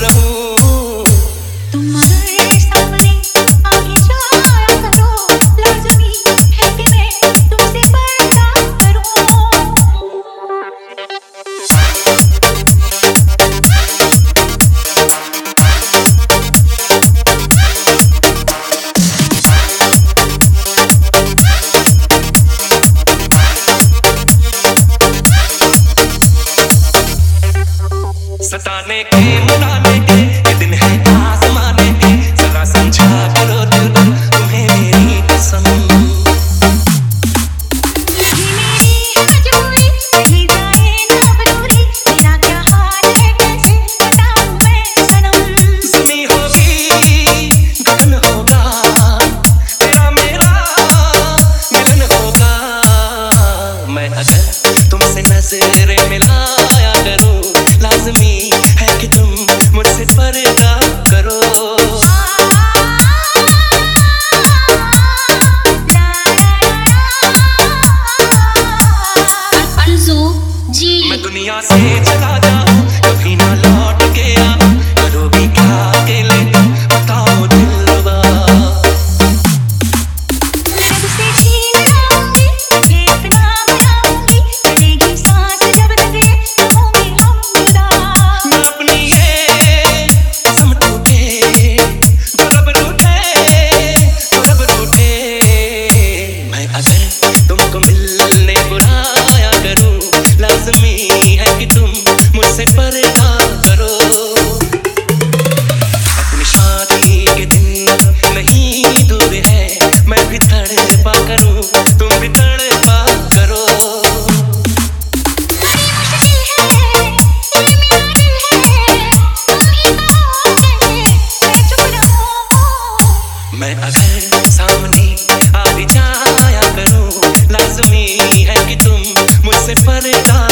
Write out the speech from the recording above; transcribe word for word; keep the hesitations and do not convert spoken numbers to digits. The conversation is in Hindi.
रहूं। तुम्हारे सामने आगे जाया करो, लाज़मी है कि मैं तुमसे पर्दा करूं। सताने के मनाने के ये दिन है आजमाने के, जरा समझा करो दिल को तुम्हें मेरी कसम। ये मेरी है मजबूरी, कहीं जाए ना बदूरी, मेरा क्या हाल है कैसे बताऊं मैं सनम। ज़मीं होगी गगन होगा, तेरा मेरा मिलन होगा। मैं अगर तुमसे नजरें मिलाया करूं, लाज़मी है कि तुम मुझसे पर्दा करो। अंजू जी मैं दुनिया से चला जाऊं, कभी ना लौट के आऊं, करोगी क्या अकेले तुम बताओ दिलरुबा। मैं तुझसे छीन लाऊंगी, तुझे अपना बनाऊंगी, चलेगी सांस जब तक ये रहूंगी हम जुदा। मैं अपनी ये कसम टूटे तो रब रूठे, तो रब रूठे। मैं अगर तुमको मिलने बुलाया करूं, लाज़मी है कि तुम मुझसे पर्दा करो। अपनी शादी के दिन नहीं दूर है, मैं भी तड़पा करूं, तुम भी तड़पा करो। बड़ी मुश्किल है, ये मेरा दिल है, तुम ही कहो कैसे मैं चुप रहूं। मैं अगर सामने आ भी जाया करूं, लाज़मी है कि तुम मुझसे पर्दा